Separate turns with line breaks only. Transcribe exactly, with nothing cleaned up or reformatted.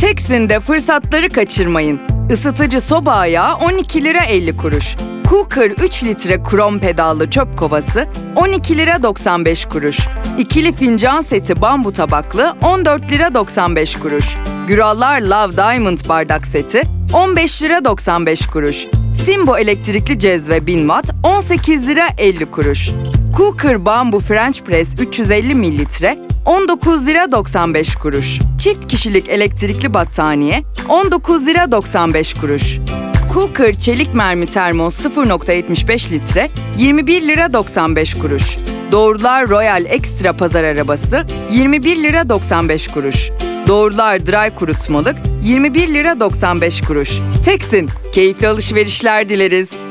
Teksin'de fırsatları kaçırmayın. Isıtıcı soba ayağı on iki lira elli kuruş. Cooker üç litre krom pedallı çöp kovası on iki lira doksan beş kuruş. İkili fincan seti bambu tabaklı on dört lira doksan beş kuruş. Gürallar Love Diamond bardak seti on beş lira doksan beş kuruş. Simbo elektrikli cezve bin watt on sekiz lira elli kuruş. Cooker bambu French press üç yüz elli mililitre on dokuz lira doksan beş kuruş. Çift kişilik elektrikli battaniye on dokuz lira doksan beş kuruş. Cooker çelik mermi termos sıfır nokta yetmiş beş litre yirmi bir lira doksan beş kuruş. Doğrular Royal Extra pazar arabası yirmi bir lira doksan beş kuruş. Doğrular Dry kurutmalık yirmi bir lira doksan beş kuruş. Teksin, keyifli alışverişler dileriz.